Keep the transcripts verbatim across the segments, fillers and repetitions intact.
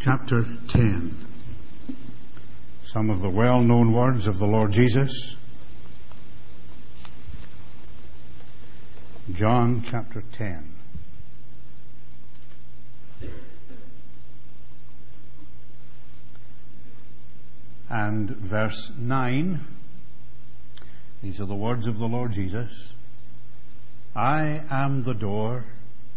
chapter ten. Some of the well-known words of the Lord Jesus. John chapter ten. And verse nine. These are the words of the Lord Jesus. I am the door.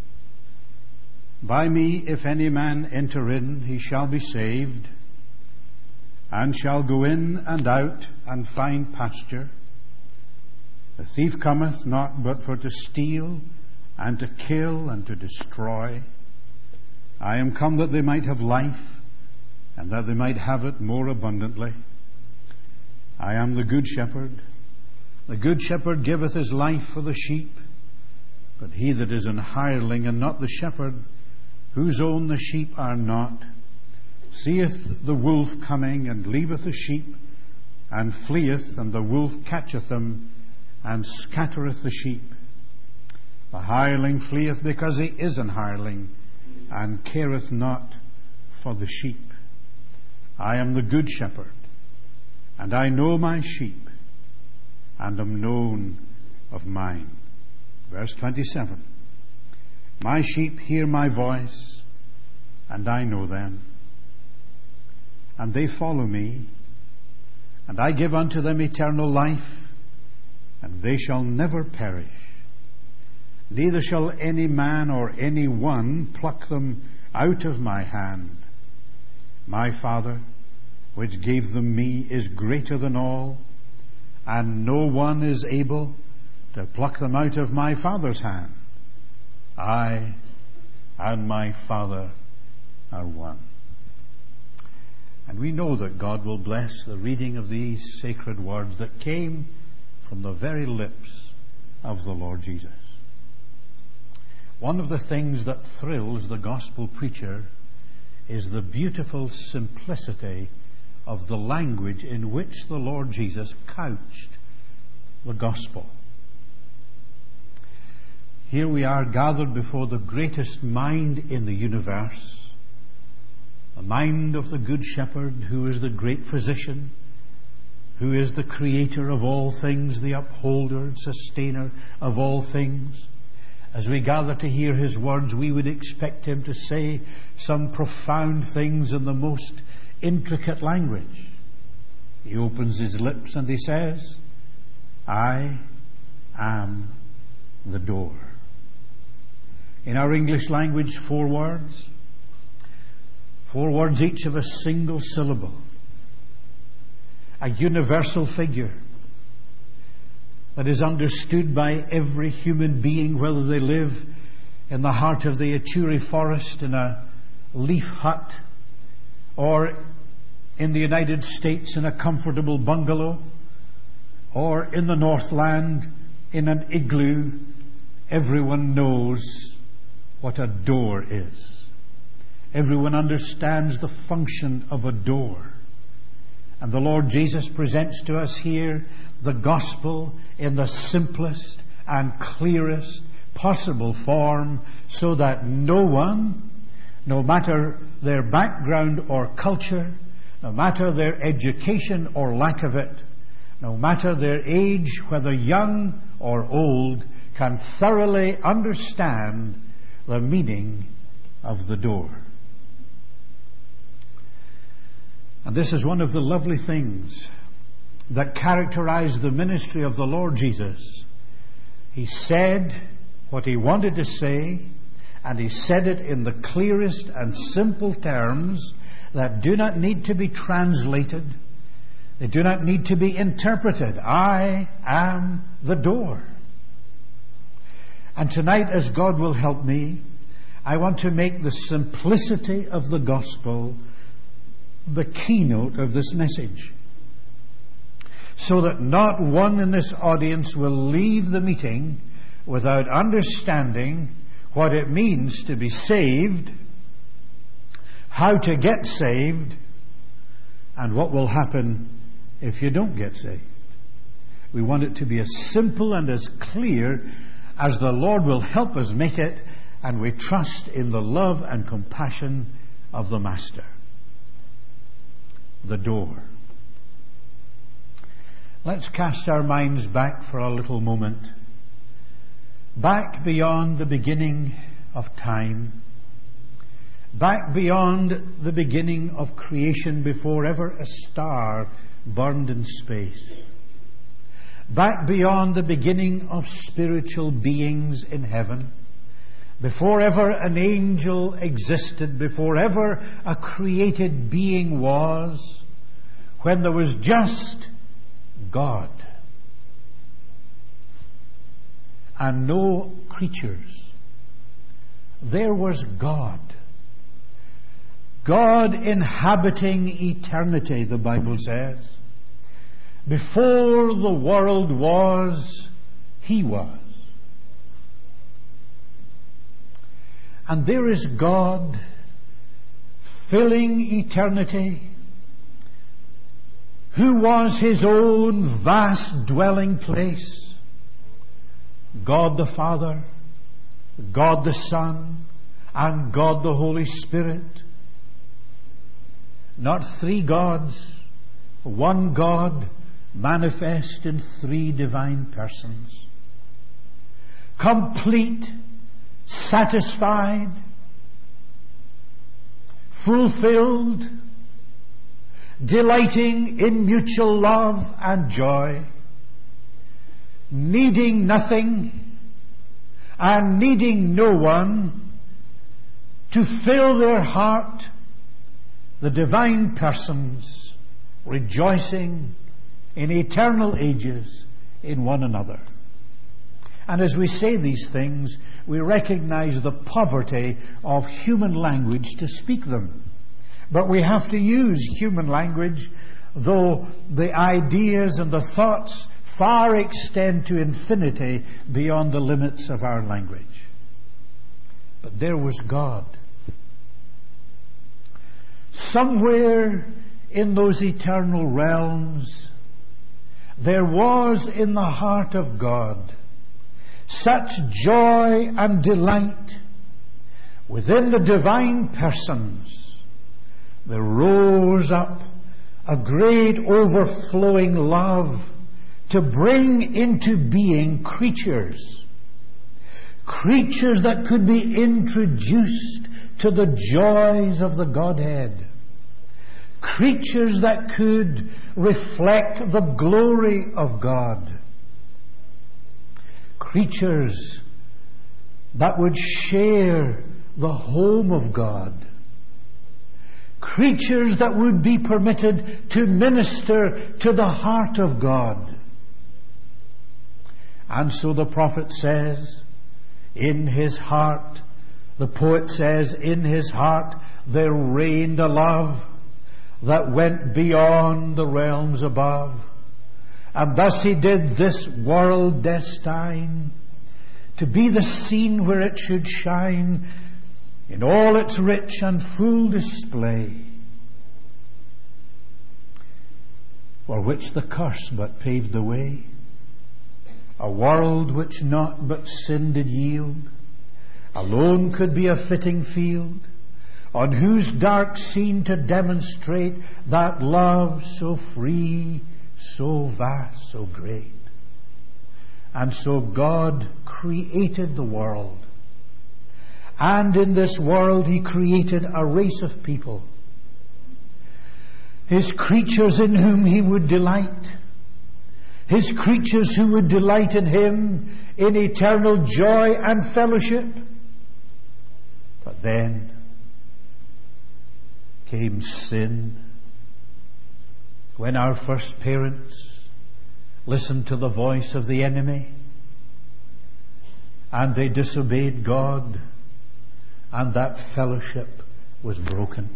By me, if any man enter in, he shall be saved, and shall go in and out and find pasture. The thief cometh not but for to steal, and to kill, and to destroy. I am come that they might have life, and that they might have it more abundantly. I am the good shepherd. The good shepherd giveth his life for the sheep. But he that is an hireling, and not the shepherd, whose own the sheep are not, seeth the wolf coming, and leaveth the sheep, and fleeth, and the wolf catcheth them, and scattereth the sheep. The hireling fleeth because he is an hireling, and careth not for the sheep. I am the good shepherd, and I know my sheep, and am known of mine. Verse twenty-seven. My sheep hear my voice, and I know them, and they follow me, and I give unto them eternal life, and they shall never perish, neither shall any man or any one pluck them out of my hand. My Father, which gave them me, is greater than all, and no one is able to pluck them out of my Father's hand. I and my Father are one. And we know that God will bless the reading of these sacred words that came from the very lips of the Lord Jesus. One of the things that thrills the gospel preacher is the beautiful simplicity of the language in which the Lord Jesus couched the gospel. Here we are gathered before the greatest mind in the universe, the mind of the Good Shepherd, who is the great physician, who is the creator of all things, the upholder and sustainer of all things. As we gather to hear his words, we would expect him to say some profound things in the most intricate language. He opens his lips and he says, I am the door. In our English language, four words. Four words each of a single syllable. A universal figure that is understood by every human being, whether they live in the heart of the Ituri forest in a leaf hut, or in the United States in a comfortable bungalow, or in the Northland in an igloo. Everyone knows what a door is. Everyone understands the function of a door. And the Lord Jesus presents to us here the gospel in the simplest and clearest possible form, so that no one, no matter their background or culture, no matter their education or lack of it, no matter their age, whether young or old, can thoroughly understand the meaning of the door. And this is one of the lovely things that characterized the ministry of the Lord Jesus. He said what he wanted to say, and he said it in the clearest and simple terms that do not need to be translated. They do not need to be interpreted. I am the door. And tonight, as God will help me, I want to make the simplicity of the gospel the keynote of this message, so that not one in this audience will leave the meeting without understanding what it means to be saved, how to get saved, and what will happen if you don't get saved. We want it to be as simple and as clear as the Lord will help us make it, and we trust in the love and compassion of the Master. the door. Let's cast our minds back for a little moment. Back beyond the beginning of time. Back beyond the beginning of creation, before ever a star burned in space. Back beyond the beginning of spiritual beings in heaven. Before ever an angel existed, before ever a created being was, when there was just God and no creatures. There was God. God inhabiting eternity, the Bible says. Before the world was, He was. And there is God filling eternity, who was His own vast dwelling place. God the Father, God the Son, and God the Holy Spirit. Not three gods, one God manifest in three divine persons. Complete, satisfied, fulfilled, delighting in mutual love and joy, needing nothing and needing no one to fill their heart, the divine persons rejoicing in eternal ages in one another. And as we say these things, we recognize the poverty of human language to speak them. But we have to use human language, though the ideas and the thoughts far extend to infinity beyond the limits of our language. But there was God. Somewhere in those eternal realms, there was in the heart of God such joy and delight within the divine persons. There rose up a great overflowing love to bring into being creatures. Creatures that could be introduced to the joys of the Godhead. Creatures that could reflect the glory of God. Creatures that would share the home of God. Creatures that would be permitted to minister to the heart of God. And so the prophet says, in his heart, the poet says, in his heart there reigned a love that went beyond the realms above. And thus he did this world destine to be the scene where it should shine in all its rich and full display, for which the curse but paved the way, a world which naught but sin did yield, alone could be a fitting field, on whose dark scene to demonstrate that love so free, so vast, so great. And so God created the world. And in this world He created a race of people, His creatures in whom He would delight, His creatures who would delight in Him in eternal joy and fellowship. But then came sin, when our first parents listened to the voice of the enemy and they disobeyed God, and that fellowship was broken.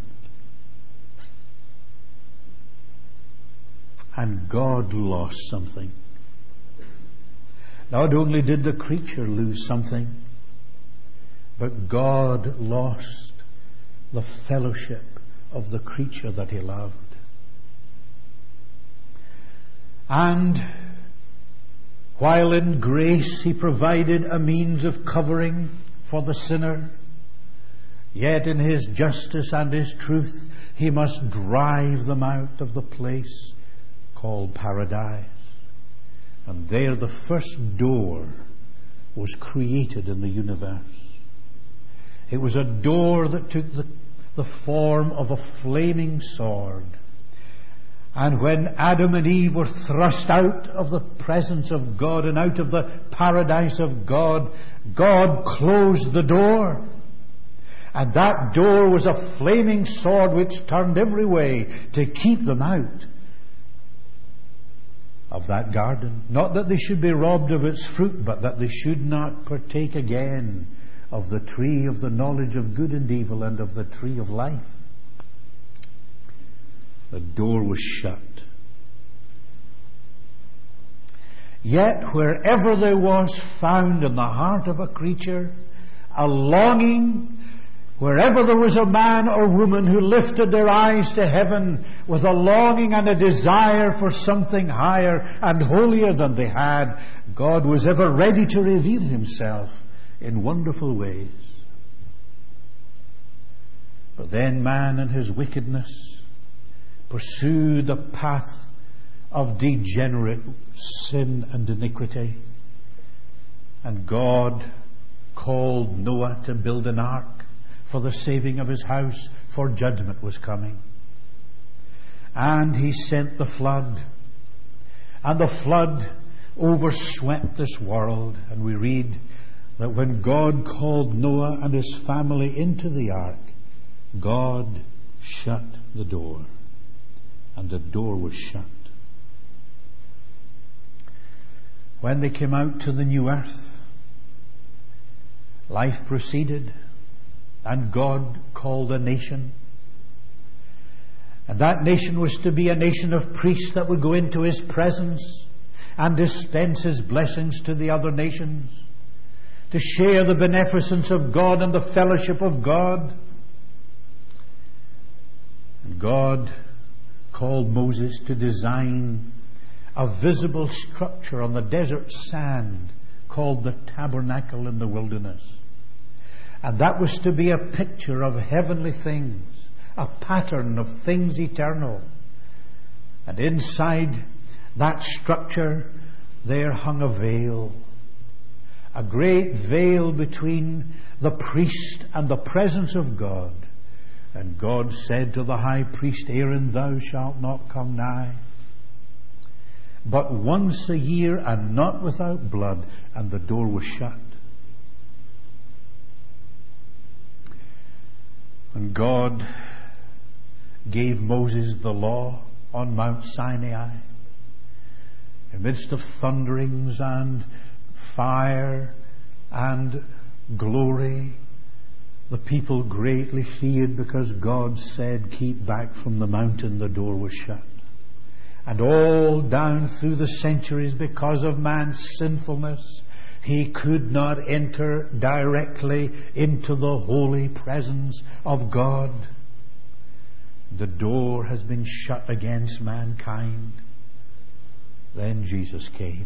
And God lost something. Not only did the creature lose something, but God lost the fellowship of the creature that He loved. And while in grace He provided a means of covering for the sinner, Yet in His justice and His truth, He must drive them out of the place called paradise. And there the first door was created in the universe. It was a door that took the, the form of a flaming sword. And when Adam and Eve were thrust out of the presence of God and out of the paradise of God, God closed the door. And that door was a flaming sword which turned every way to keep them out of that garden. Not that they should be robbed of its fruit, but that they should not partake again of the tree of the knowledge of good and evil and of the tree of life. The door was shut. Yet wherever there was found in the heart of a creature a longing, wherever there was a man or woman who lifted their eyes to heaven with a longing and a desire for something higher and holier than they had, God was ever ready to reveal Himself in wonderful ways. But then man in his wickedness pursued the path of degenerate sin and iniquity. And God called Noah to build an ark for the saving of his house, for judgment was coming. And He sent the flood. And the flood overswept this world. And we read that when God called Noah and his family into the ark, God shut the door. And the door was shut. When they came out to the new earth, life proceeded, and God called a nation. And that nation was to be a nation of priests that would go into His presence and dispense His blessings to the other nations, to share the beneficence of God and the fellowship of God. And God called Moses to design a visible structure on the desert sand called the tabernacle in the wilderness. And that was to be a picture of heavenly things, a pattern of things eternal. And inside that structure there hung a veil, a great veil between the priest and the presence of God. And God said to the high priest Aaron, "Thou shalt not come nigh, but once a year, and not without blood." And the door was shut. When God gave Moses the law on Mount Sinai, amidst of thunderings and fire and glory, the people greatly feared, because God said, "Keep back from the mountain." The door was shut. And all down through the centuries, because of man's sinfulness, he could not enter directly into the holy presence of God. The door has been shut against mankind. Then Jesus came.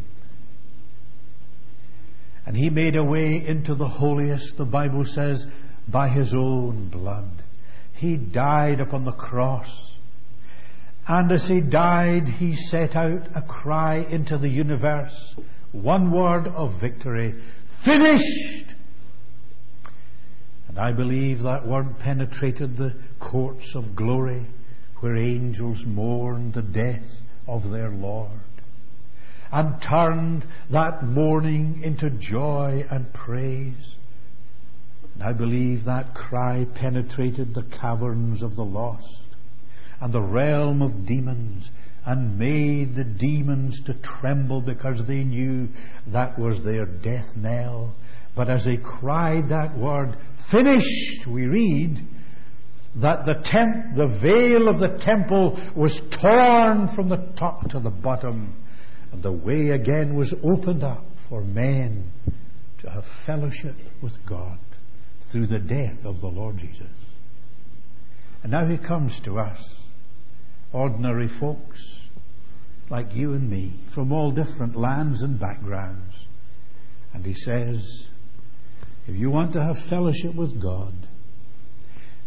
And He made a way into the holiest, the Bible says, by His own blood. He died upon the cross. And as He died, He set out a cry into the universe. One word of victory: finished! And I believe that word penetrated the courts of glory, where angels mourned the death of their Lord, and turned that mourning into joy and praise. And I believe that cry penetrated the caverns of the lost and the realm of demons, and made the demons to tremble, because they knew that was their death knell. But as they cried that word, finished, we read that the temp- the veil of the temple was torn from the top to the bottom, and the way again was opened up for men to have fellowship with God through the death of the Lord Jesus. And now He comes to us, ordinary folks like you and me, from all different lands and backgrounds. And He says, if you want to have fellowship with God,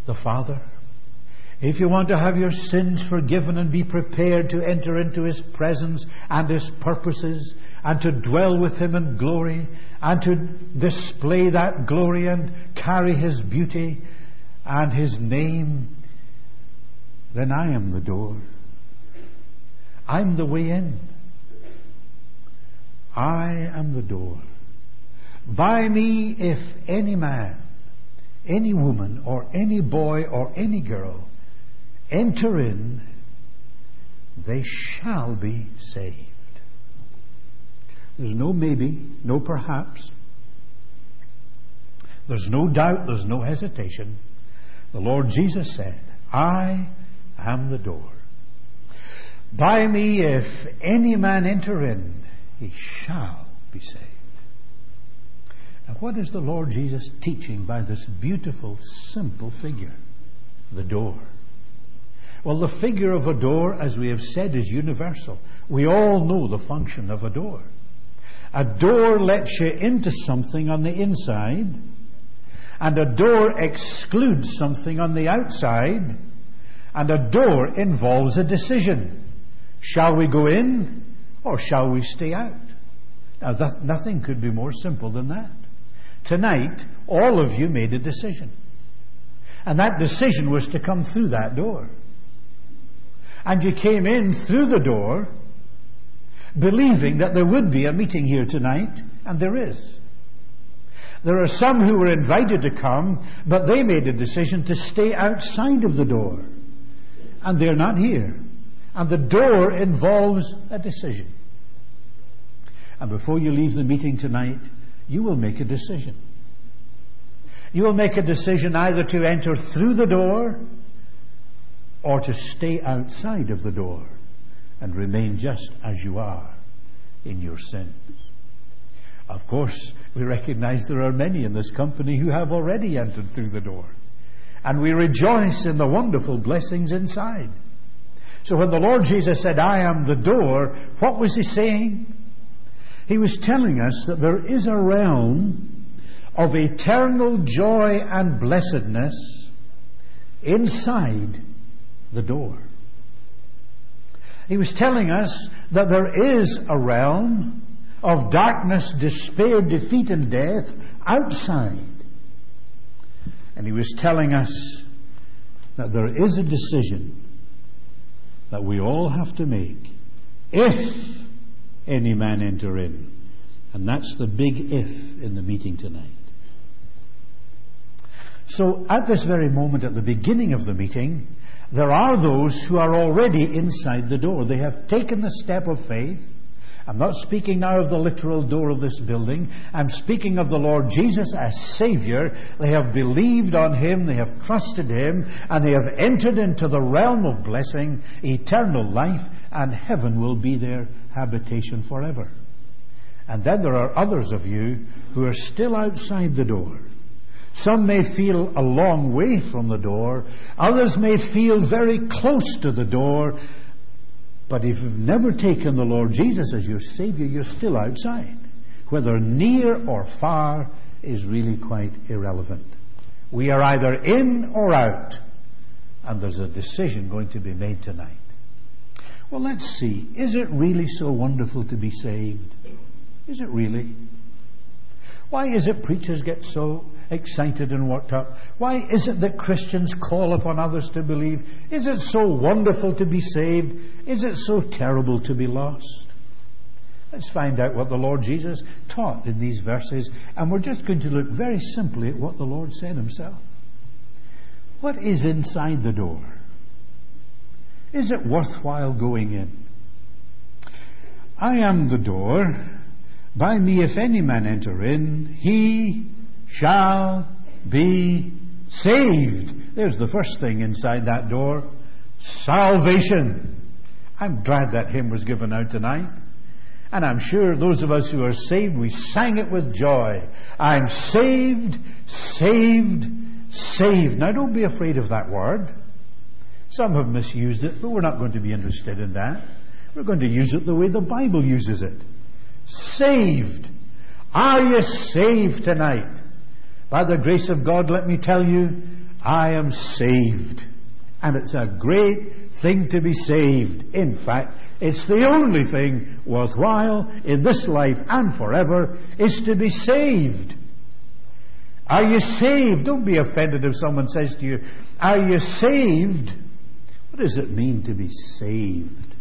the Father. If you want to have your sins forgiven and be prepared to enter into His presence and His purposes and to dwell with Him in glory and to display that glory and carry His beauty and His name, then I am the door. I'm the way in. I am the door. By me, if any man, any woman, or any boy, or any girl enter in, they shall be saved. There's no maybe, no perhaps. There's no doubt, there's no hesitation. The Lord Jesus said, I am the door. By me, if any man enter in, he shall be saved. Now, what is the Lord Jesus teaching by this beautiful, simple figure? The door. Well, the figure of a door, as we have said, is universal. We all know the function of a door. A door lets you into something on the inside, and a door excludes something on the outside, and a door involves a decision. Shall we go in, or shall we stay out? Now, that, nothing could be more simple than that. Tonight, all of you made a decision. And that decision was to come through that door. And you came in through the door, believing that there would be a meeting here tonight, and there is. There are some who were invited to come, but they made a decision to stay outside of the door. And they're not here. And the door involves a decision. And before you leave the meeting tonight, you will make a decision. You will make a decision either to enter through the door or to stay outside of the door and remain just as you are in your sins. Of course, we recognize there are many in this company who have already entered through the door. And we rejoice in the wonderful blessings inside. So when the Lord Jesus said, I am the door, what was He saying? He was telling us that there is a realm of eternal joy and blessedness inside the door. He was telling us that there is a realm of darkness, despair, defeat, and death outside. And He was telling us that there is a decision that we all have to make if any man enter in. And that's the big if in the meeting tonight. So at this very moment, at the beginning of the meeting, there are those who are already inside the door. They have taken the step of faith. I'm not speaking now of the literal door of this building. I'm speaking of the Lord Jesus as Savior. They have believed on Him, they have trusted Him, and they have entered into the realm of blessing, eternal life, and heaven will be their habitation forever. And then there are others of you who are still outside the door. Some may feel a long way from the door. Others may feel very close to the door. But if you've never taken the Lord Jesus as your Savior, you're still outside. Whether near or far is really quite irrelevant. We are either in or out. And there's a decision going to be made tonight. Well, let's see. Is it really so wonderful to be saved? Is it really? Why is it preachers get so excited and worked up? Why is it that Christians call upon others to believe? Is it so wonderful to be saved? Is it so terrible to be lost? Let's find out what the Lord Jesus taught in these verses, and we're just going to look very simply at what the Lord said Himself. What is inside the door? Is it worthwhile going in? I am the door. By me, if any man enter in, he shall be saved. There's the first thing inside that door. Salvation. I'm glad that hymn was given out tonight. And I'm sure those of us who are saved, we sang it with joy. I'm saved, saved, saved. Now don't be afraid of that word. Some have misused it, but we're not going to be interested in that. We're going to use it the way the Bible uses it. Saved. Are you saved tonight? By the grace of God, let me tell you, I am saved. And it's a great thing to be saved. In fact, it's the only thing worthwhile in this life and forever is to be saved. Are you saved? Don't be offended if someone says to you, are you saved? What does it mean to be saved?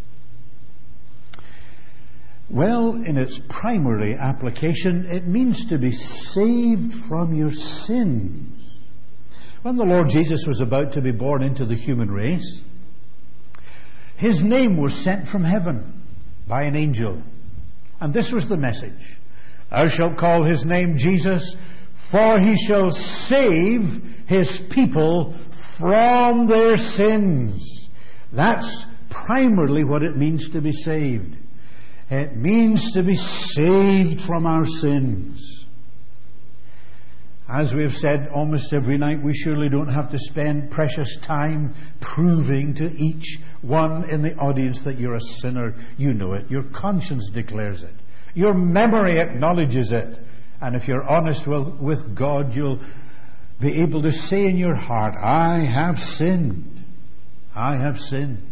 Well, in its primary application, it means to be saved from your sins. When the Lord Jesus was about to be born into the human race, His name was sent from heaven by an angel. And this was the message. Thou shalt call His name Jesus, for He shall save His people from their sins. That's primarily what it means to be saved. It means to be saved from our sins. As we've said almost every night, we surely don't have to spend precious time proving to each one in the audience that you're a sinner. You know it. Your conscience declares it. Your memory acknowledges it. And if you're honest with God, you'll be able to say in your heart, I have sinned. I have sinned.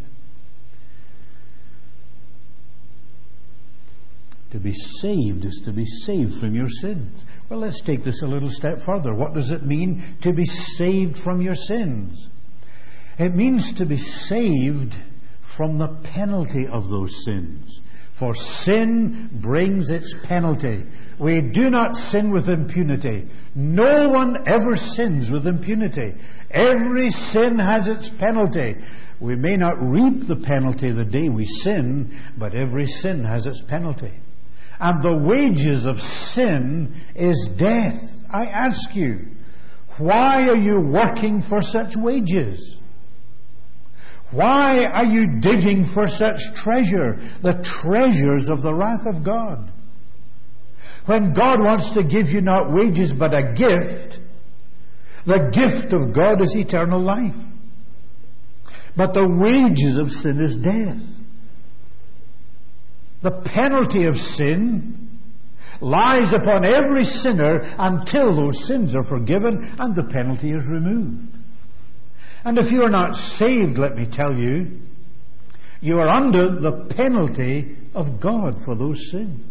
To be saved is to be saved from your sins. Well, let's take this a little step further. What does it mean to be saved from your sins? It means to be saved from the penalty of those sins. For sin brings its penalty. We do not sin with impunity. No one ever sins with impunity. Every sin has its penalty. We may not reap the penalty the day we sin, but every sin has its penalty. And the wages of sin is death. I ask you, why are you working for such wages? Why are you digging for such treasure? The treasures of the wrath of God. When God wants to give you not wages but a gift, the gift of God is eternal life. But the wages of sin is death. The penalty of sin lies upon every sinner until those sins are forgiven and the penalty is removed. And if you are not saved, let me tell you, you are under the penalty of God for those sins.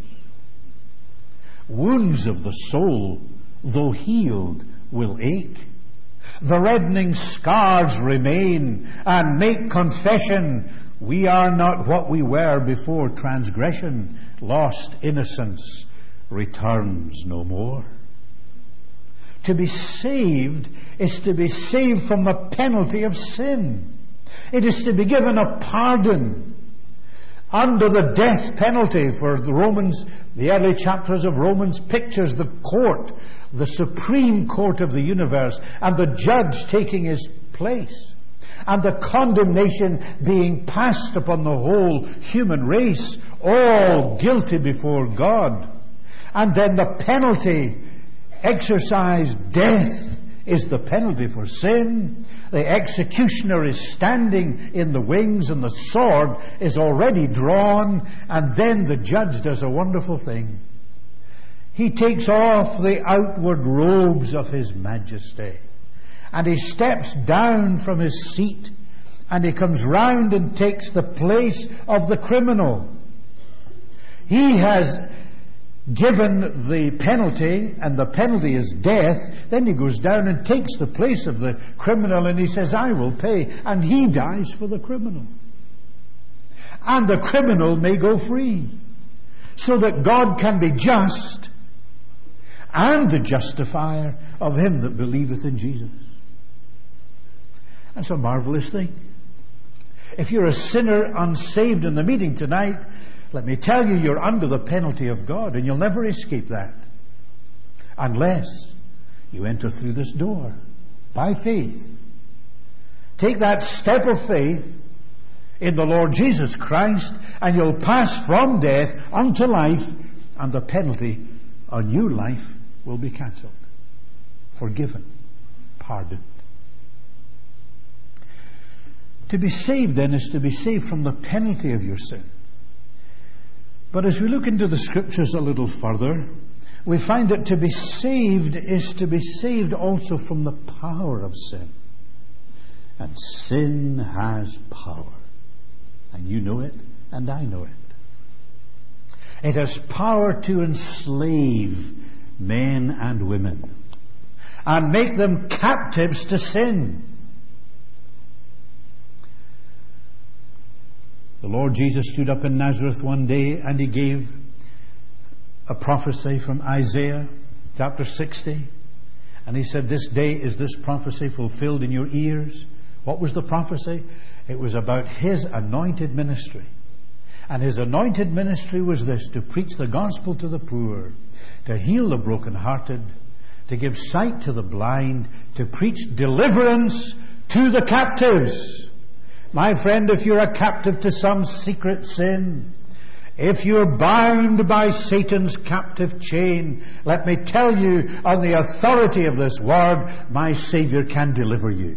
Wounds of the soul, though healed, will ache. The reddening scars remain, and make confession, we are not what we were before transgression. Lost innocence returns no more. To be saved is to be saved from the penalty of sin. It is to be given a pardon under the death penalty. For the Romans, the early chapters of Romans pictures the court, the supreme court of the universe, and the judge taking his place, and the condemnation being passed upon the whole human race, all guilty before God. And then the penalty exercised, death, is the penalty for sin. The executioner is standing in the wings, and the sword is already drawn. And then the judge does a wonderful thing. He takes off the outward robes of his majesty, and he steps down from his seat, and he comes round and takes the place of the criminal. He has given the penalty, and the penalty is death. Then he goes down and takes the place of the criminal, and he says, I will pay. And he dies for the criminal. And the criminal may go free, so that God can be just and the justifier of him that believeth in Jesus. That's a marvelous thing. If you're a sinner unsaved in the meeting tonight, let me tell you, you're under the penalty of God, and you'll never escape that unless you enter through this door by faith. Take that step of faith in the Lord Jesus Christ, and you'll pass from death unto life, and the penalty on your life will be cancelled, forgiven, pardoned. To be saved, then, is to be saved from the penalty of your sin. But as we look into the Scriptures a little further, we find that to be saved is to be saved also from the power of sin. And sin has power. And you know it, and I know it. It has power to enslave men and women and make them captives to sin. The Lord Jesus stood up in Nazareth one day and he gave a prophecy from Isaiah chapter sixty. And he said, "This day is this prophecy fulfilled in your ears." What was the prophecy? It was about his anointed ministry. And his anointed ministry was this: to preach the gospel to the poor, to heal the brokenhearted, to give sight to the blind, to preach deliverance to the captives. My friend, if you're a captive to some secret sin, if you're bound by Satan's captive chain, let me tell you, on the authority of this word, my Savior can deliver you.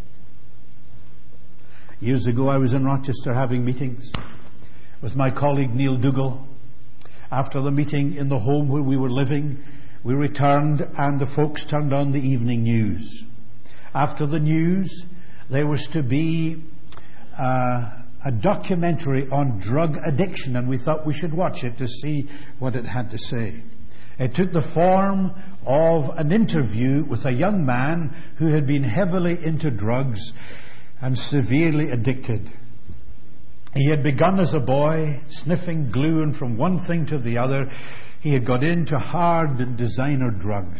Years ago, I was in Rochester having meetings with my colleague Neil Dougal. After the meeting in the home where we were living, we returned and the folks turned on the evening news. After the news, there was to be uh, a documentary on drug addiction, and we thought we should watch it to see what it had to say. It took the form of an interview with a young man who had been heavily into drugs and severely addicted. He had begun as a boy, sniffing glue, and from one thing to the other, he had got into hard and designer drugs,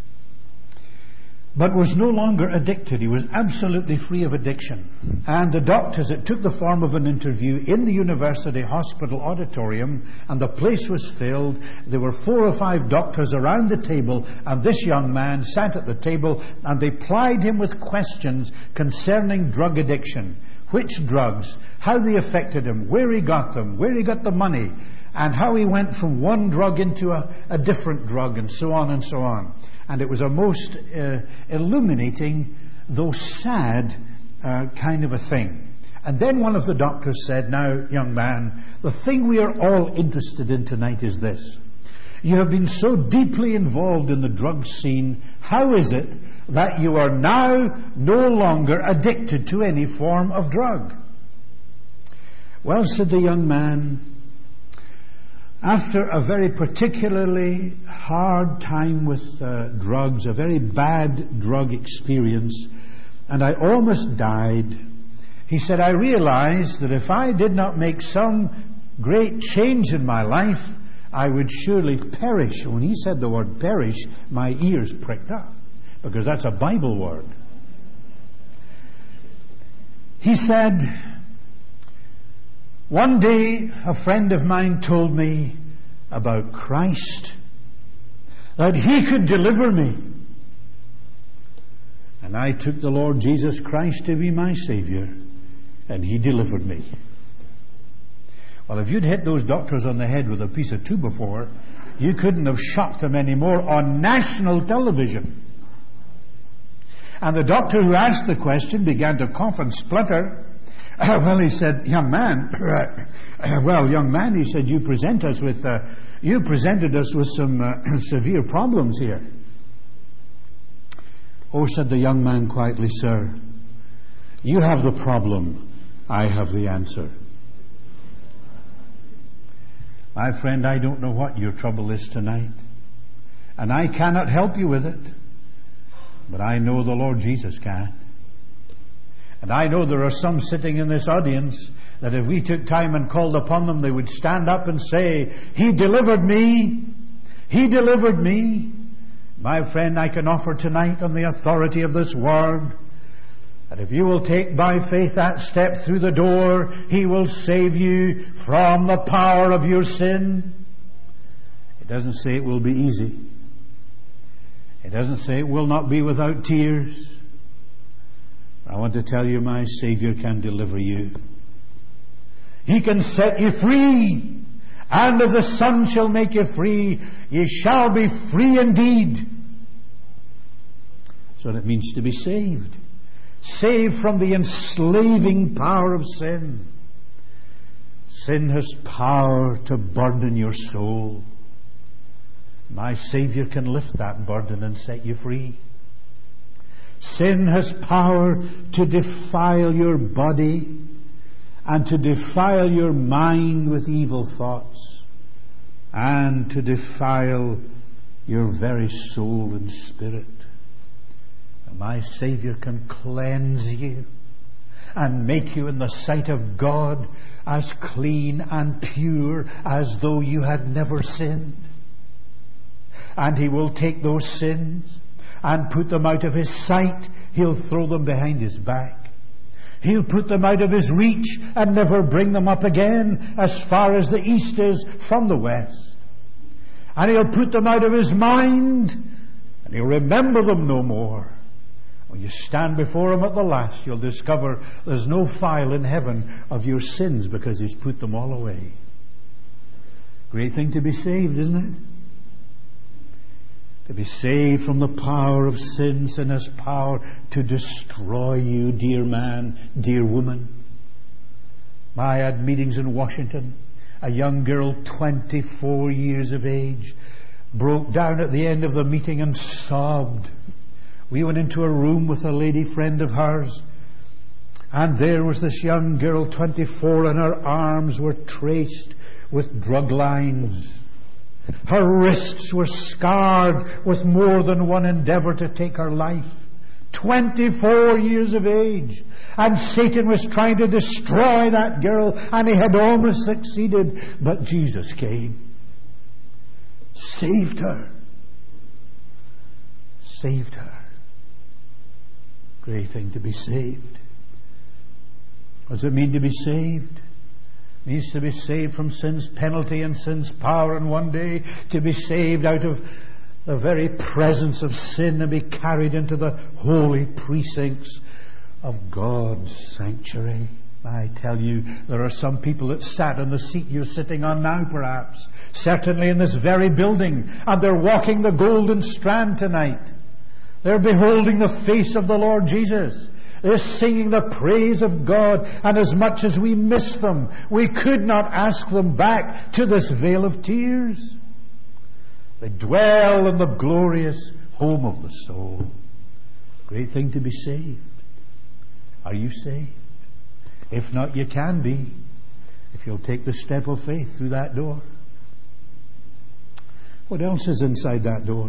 but was no longer addicted. He was absolutely free of addiction. And the doctors, it took the form of an interview in the university hospital auditorium, and the place was filled. There were four or five doctors around the table, and this young man sat at the table, and they plied him with questions concerning drug addiction. Which drugs, how they affected him, where he got them, where he got the money, and how he went from one drug into a, a different drug, and so on and so on. And it was a most uh, illuminating, though sad, uh, kind of a thing. And then one of the doctors said, "Now, young man, the thing we are all interested in tonight is this. You have been so deeply involved in the drug scene. How is it that you are now no longer addicted to any form of drug?" "Well," said the young man, "after a very particularly hard time with uh, drugs, a very bad drug experience, and I almost died," he said, "I realized that if I did not make some great change in my life, I would surely perish." When he said the word perish, my ears pricked up, because that's a Bible word. He said, "One day a friend of mine told me about Christ, that He could deliver me. And I took the Lord Jesus Christ to be my Savior, and He delivered me." Well, if you'd hit those doctors on the head with a piece of two before, you couldn't have shocked them anymore on national television. And the doctor who asked the question began to cough and splutter. Uh, well, he said, "Young man, uh, well, young man," he said, you present us with, uh, you presented us with some uh, severe problems here." "Oh," said the young man quietly, "Sir, you have the problem, I have the answer." My friend, I don't know what your trouble is tonight, and I cannot help you with it, but I know the Lord Jesus can. And I know there are some sitting in this audience that if we took time and called upon them, they would stand up and say, "He delivered me. He delivered me." My friend, I can offer tonight on the authority of this word that if you will take by faith that step through the door, He will save you from the power of your sin. It doesn't say it will be easy. It doesn't say it will not be without tears. I want to tell you, my Savior can deliver you. He can set you free. And if the Son shall make you free, ye shall be free indeed. That's what it means to be saved. Saved from the enslaving power of sin. Sin has power to burden your soul. My Savior can lift that burden and set you free. Sin has power to defile your body and to defile your mind with evil thoughts and to defile your very soul and spirit. And my Savior can cleanse you and make you in the sight of God as clean and pure as though you had never sinned. And He will take those sins and put them out of His sight. He'll throw them behind His back. He'll put them out of His reach and never bring them up again as far as the east is from the west. And He'll put them out of His mind and He'll remember them no more. When you stand before Him at the last, you'll discover there's no file in heaven of your sins because He's put them all away. Great thing to be saved, isn't it? To be saved from the power of sin. Sin has power to destroy you, dear man, dear woman. I had meetings in Washington. A young girl, twenty-four years of age, broke down at the end of the meeting and sobbed. We went into a room with a lady friend of hers, and there was this young girl, twenty-four, and her arms were traced with drug lines. Her wrists were scarred with more than one endeavor to take her life. twenty-four years of age. And Satan was trying to destroy that girl, and he had almost succeeded. But Jesus came. Saved her. Saved her. Great thing to be saved. What does it mean to be saved? It means to be saved from sin's penalty and sin's power, and one day to be saved out of the very presence of sin and be carried into the holy precincts of God's sanctuary. I tell you, there are some people that sat on the seat you're sitting on now, perhaps, certainly in this very building, and they're walking the golden strand tonight. They're beholding the face of the Lord Jesus. They're singing the praise of God, and as much as we miss them, we could not ask them back to this vale of tears. They dwell in the glorious home of the soul. Great thing to be saved. Are you saved? If not, you can be, if you'll take the step of faith through that door. What else is inside that door?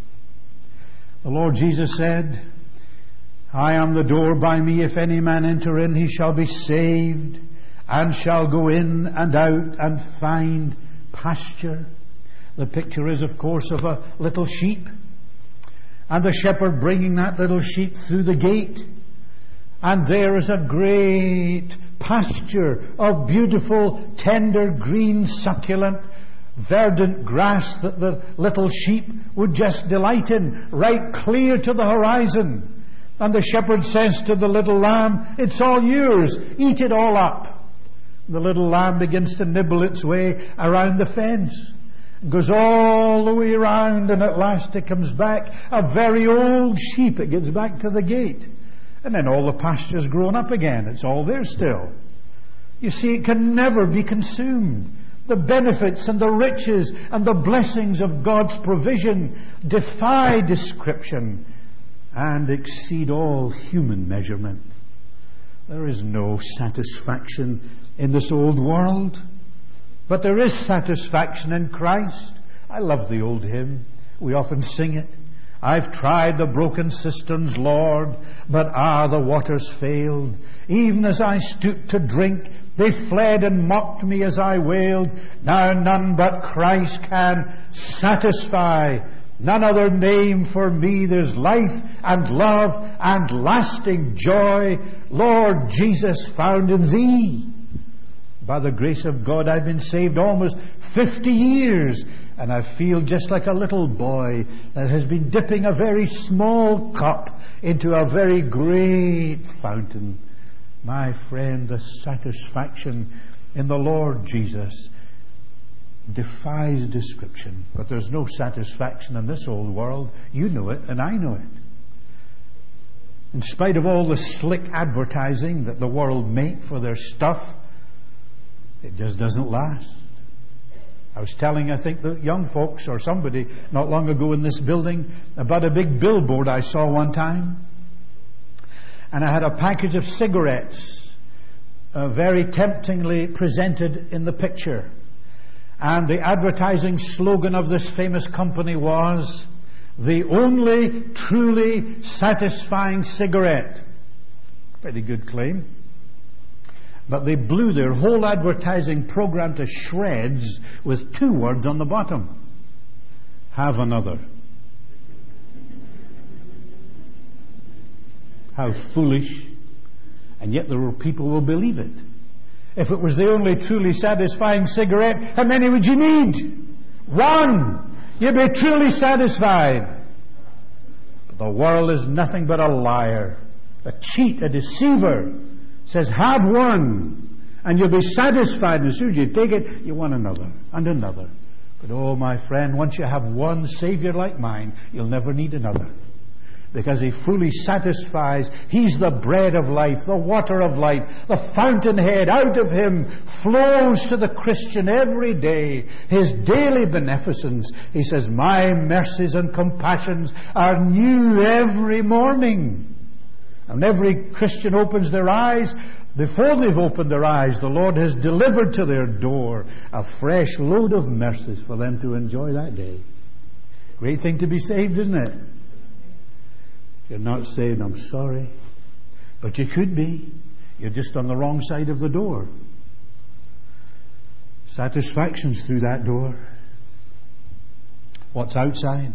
The Lord Jesus said, I am the door. By me if any man enter in, he shall be saved, and shall go in and out and find pasture. The picture is, of course, of a little sheep, and the shepherd bringing that little sheep through the gate, and there is a great pasture of beautiful, tender, green, succulent, verdant grass that the little sheep would just delight in, right clear to the horizon. And the shepherd says to the little lamb, it's all yours, eat it all up. The little lamb begins to nibble its way around the fence, goes all the way around, and at last it comes back, a very old sheep. It gets back to the gate, and then all the pasture's grown up again. It's all there still. You see, it can never be consumed. The benefits and the riches and the blessings of God's provision defy description and exceed all human measurement. There is no satisfaction in this old world, but there is satisfaction in Christ. I love the old hymn. We often sing it. I've tried the broken cisterns, Lord, but ah, the waters failed. Even as I stooped to drink, they fled and mocked me as I wailed. Now none but Christ can satisfy. None other name for me. There's life and love and lasting joy, Lord Jesus, found in Thee. By the grace of God, I've been saved almost fifty years, and I feel just like a little boy that has been dipping a very small cup into a very great fountain. My friend, the satisfaction in the Lord Jesus defies description. But there's no satisfaction in this old world. You know it, and I know it. In spite of all the slick advertising that the world make for their stuff, it just doesn't last. I was telling, I think, the young folks or somebody not long ago in this building about a big billboard I saw one time. And I had a package of cigarettes uh, very temptingly presented in the picture. And the advertising slogan of this famous company was, "The only truly satisfying cigarette." Pretty good claim. But they blew their whole advertising program to shreds with two words on the bottom: "Have another." How foolish. And yet there were people who will believe it. If it was the only truly satisfying cigarette, how many would you need? One. You'd be truly satisfied. But the world is nothing but a liar, a cheat, a deceiver. Says, have one, and you'll be satisfied. And as soon as you take it, you want another, and another. But oh, my friend, once you have one Savior like mine, you'll never need another. Because He fully satisfies. He's the bread of life, the water of life, the fountainhead. Out of Him flows to the Christian every day His daily beneficence. He says, my mercies and compassions are new every morning. And every Christian opens their eyes. Before they've opened their eyes, the Lord has delivered to their door a fresh load of mercies for them to enjoy that day. Great thing to be saved, isn't it? You're not saved, I'm sorry. But you could be. You're just on the wrong side of the door. Satisfaction's through that door. What's outside?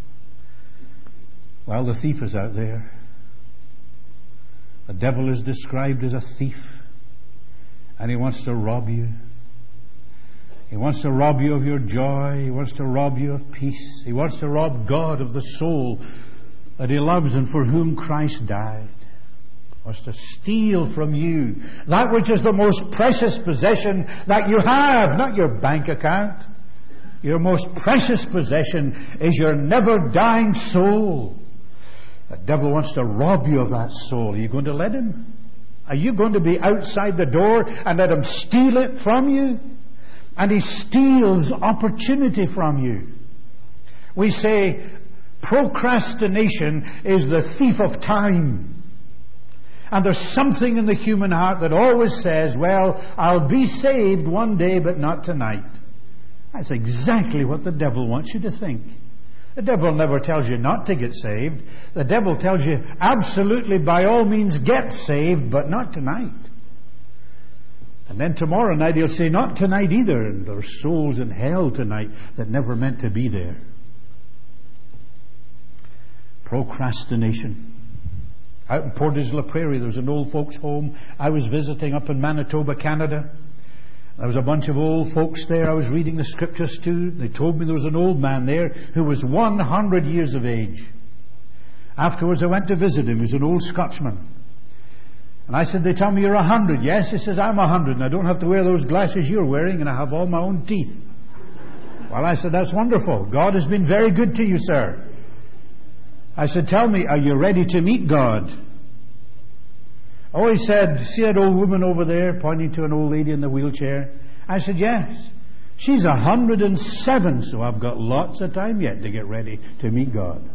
Well, the thief is out there. The devil is described as a thief, and he wants to rob you. He wants to rob you of your joy. He wants to rob you of peace. He wants to rob God of the soul that He loves and for whom Christ died. He wants to steal from you that which is the most precious possession that you have, not your bank account. Your most precious possession is your never-dying soul. The devil wants to rob you of that soul. Are you going to let him? Are you going to be outside the door and let him steal it from you? And he steals opportunity from you. We say procrastination is the thief of time. And there's something in the human heart that always says, well, I'll be saved one day, but not tonight. That's exactly what the devil wants you to think. The devil never tells you not to get saved. The devil tells you absolutely by all means get saved, but not tonight. And then tomorrow night he'll say not tonight either. And there are souls in hell tonight that never meant to be there. Procrastination. Out in Portage la Prairie there's an old folks home I was visiting up in Manitoba, Canada. There was a bunch of old folks there I was reading the scriptures to. They told me there was an old man there who was one hundred years of age. Afterwards I went to visit him. He was an old Scotchman. And I said, they tell me you're a hundred. Yes, he says, I'm a hundred and I don't have to wear those glasses you're wearing and I have all my own teeth. Well, I said, that's wonderful. God has been very good to you, sir. I said, tell me, are you ready to meet God? Oh, he said, see that old woman over there, pointing to an old lady in the wheelchair? I said, yes. She's a hundred and seven, so I've got lots of time yet to get ready to meet God.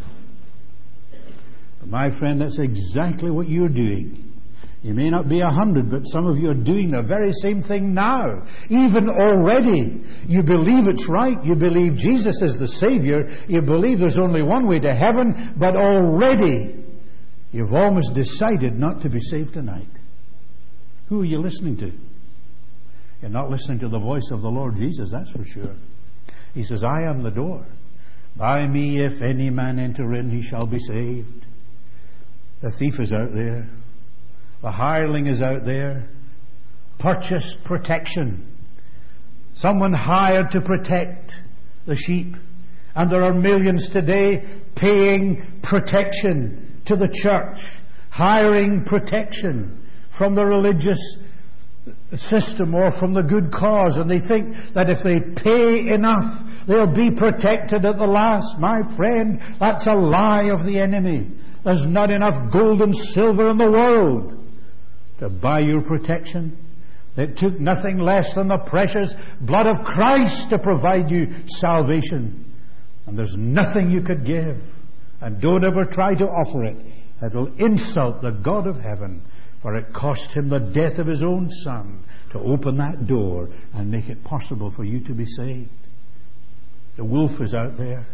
But my friend, that's exactly what you're doing. You may not be a hundred, but some of you are doing the very same thing now. Even already. You believe it's right. You believe Jesus is the Savior. You believe there's only one way to heaven, but already you've almost decided not to be saved tonight. Who are you listening to? You're not listening to the voice of the Lord Jesus, that's for sure. He says, I am the door. By me, if any man enter in, he shall be saved. The thief is out there. The hireling is out there. Purchased protection. Someone hired to protect the sheep. And there are millions today paying protection to the church, hiring protection from the religious system or from the good cause, and they think that if they pay enough they'll be protected at the last. My friend, that's a lie of the enemy. There's not enough gold and silver in the world to buy your protection. It took nothing less than the precious blood of Christ to provide you salvation. And there's nothing you could give. And don't ever try to offer it. It'll insult the God of heaven, for it cost him the death of his own Son to open that door and make it possible for you to be saved. The wolf is out there.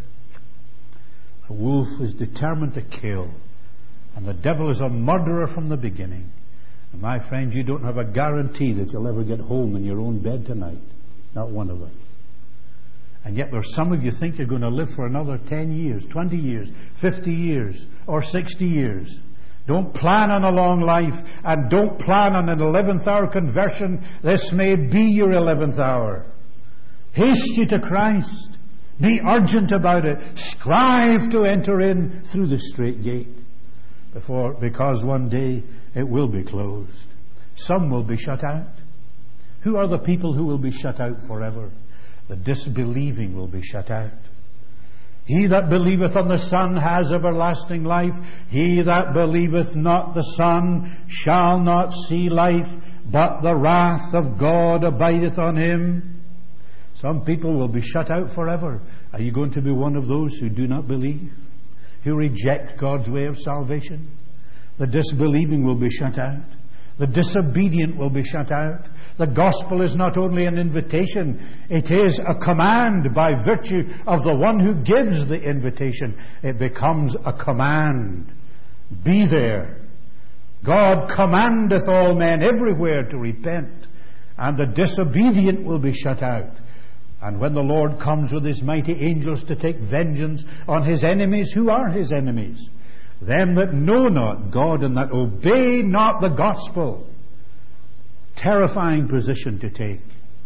The wolf is determined to kill. And the devil is a murderer from the beginning. And my friend, you don't have a guarantee that you'll ever get home in your own bed tonight. Not one of us. And yet there's some of you think you're going to live for another ten years, twenty years, fifty years, or sixty years. Don't plan on a long life, and don't plan on an eleventh hour conversion. This may be your eleventh hour. Haste you to Christ. Be urgent about it. Strive to enter in through the straight gate, before, because one day it will be closed. Some will be shut out. Who are the people who will be shut out forever? The disbelieving will be shut out. He that believeth on the Son has everlasting life. He that believeth not the Son shall not see life, but the wrath of God abideth on him. Some people will be shut out forever. Are you going to be one of those who do not believe, who reject God's way of salvation? The disbelieving will be shut out. The disobedient will be shut out. The gospel is not only an invitation, it is a command by virtue of the one who gives the invitation. It becomes a command. Be there. God commandeth all men everywhere to repent, and the disobedient will be shut out. And when the Lord comes with his mighty angels to take vengeance on his enemies, who are his enemies? Them that know not God and that obey not the gospel. Terrifying position to take.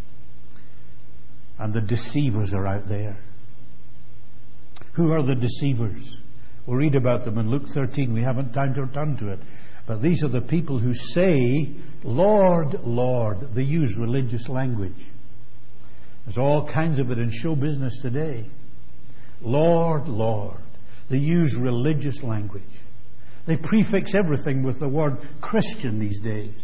And the deceivers are out there. Who are the deceivers? We'll read about them in Luke thirteen. We haven't time to turn to it. But these are the people who say, Lord, Lord. They use religious language. There's all kinds of it in show business today. Lord, Lord. They use religious language. They prefix everything with the word Christian these days.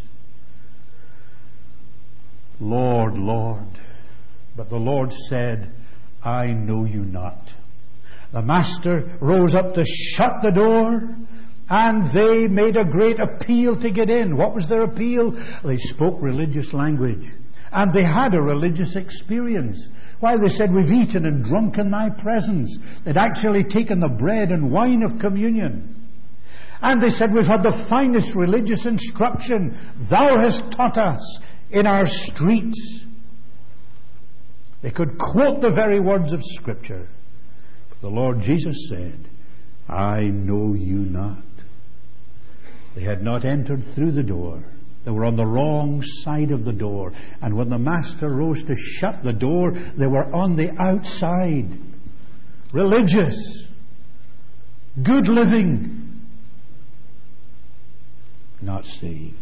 Lord, Lord. But the Lord said, I know you not. The master rose up to shut the door, and they made a great appeal to get in. What was their appeal? They spoke religious language. And they had a religious experience. Why, they said, we've eaten and drunk in thy presence. They'd actually taken the bread and wine of communion. And they said, we've had the finest religious instruction thou hast taught us in our streets. They could quote the very words of Scripture. But the Lord Jesus said, I know you not. They had not entered through the door. They were on the wrong side of the door. And when the master rose to shut the door, they were on the outside. Religious. Good living. Not saved.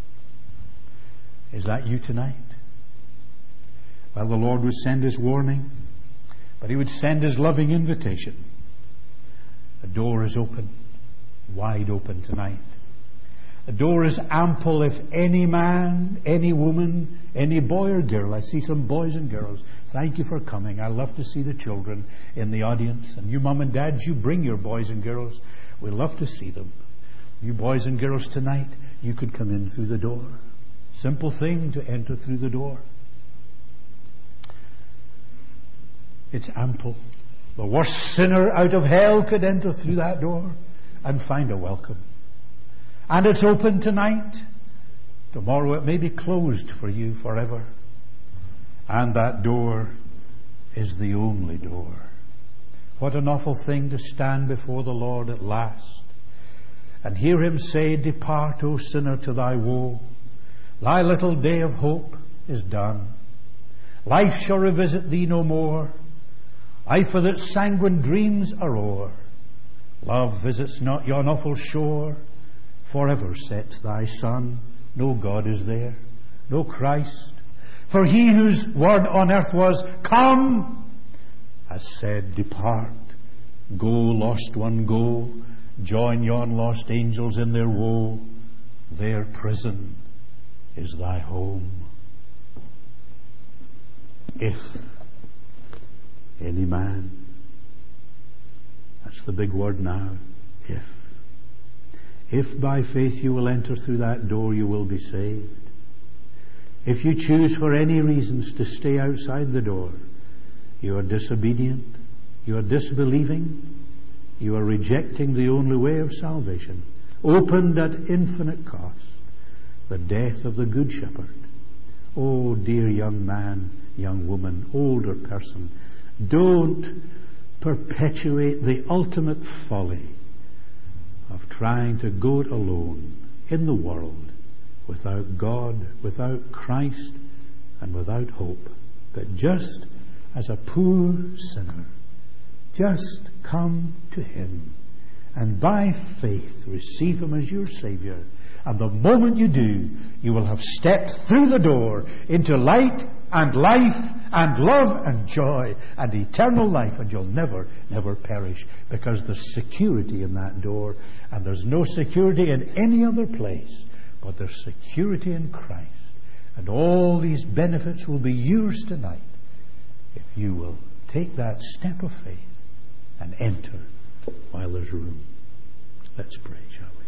Is that you tonight? Well, the Lord would send his warning, but he would send his loving invitation. The door is open. Wide open tonight. The door is ample if any man, any woman, any boy or girl. I see some boys and girls. Thank you for coming. I love to see the children in the audience. And you mom and dads, you bring your boys and girls. We love to see them. You boys and girls tonight, you could come in through the door. Simple thing to enter through the door. It's ample. The worst sinner out of hell could enter through that door and find a welcome. And it's open tonight. Tomorrow it may be closed for you forever. And that door is the only door. What an awful thing to stand before the Lord at last and hear him say, depart, O sinner, to thy woe. Thy little day of hope is done. Life shall revisit thee no more. Life with its sanguine dreams are o'er. Love visits not yon awful shore. Forever sets thy sun. No God is there, no Christ. For he whose word on earth was, come, has said, depart. Go, lost one, go. Join yon lost angels in their woe. Their prison is thy home. If any man. That's the big word now. If. If by faith you will enter through that door, you will be saved. If you choose for any reasons to stay outside the door, you are disobedient, you are disbelieving, you are rejecting the only way of salvation, opened at infinite cost, the death of the Good Shepherd. Oh, dear young man, young woman, older person, don't perpetuate the ultimate folly of trying to go it alone in the world without God, without Christ, and without hope. But just as a poor sinner, just come to Him and by faith receive Him as your Saviour. And the moment you do, you will have stepped through the door into light and life and love and joy and eternal life, and you'll never, never perish, because there's security in that door, and there's no security in any other place, but there's security in Christ. And all these benefits will be yours tonight if you will take that step of faith and enter while there's room. Let's pray, shall we?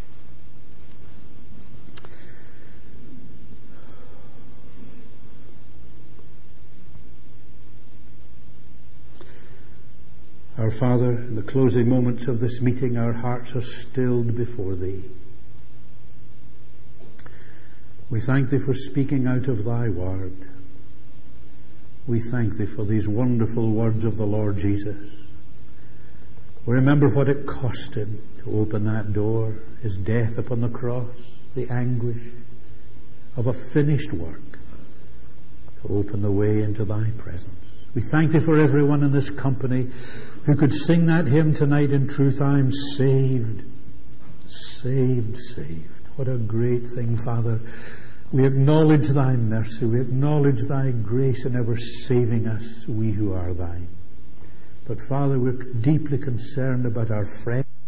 Our Father, in the closing moments of this meeting, our hearts are stilled before Thee. We thank Thee for speaking out of Thy word. We thank Thee for these wonderful words of the Lord Jesus. We remember what it cost Him to open that door, His death upon the cross, the anguish of a finished work, to open the way into Thy presence. We thank Thee for everyone in this company who could sing that hymn tonight in truth. I'm saved, saved, saved. What a great thing, Father. We acknowledge Thy mercy. We acknowledge Thy grace in ever saving us, we who are Thine. But Father, we're deeply concerned about our friends.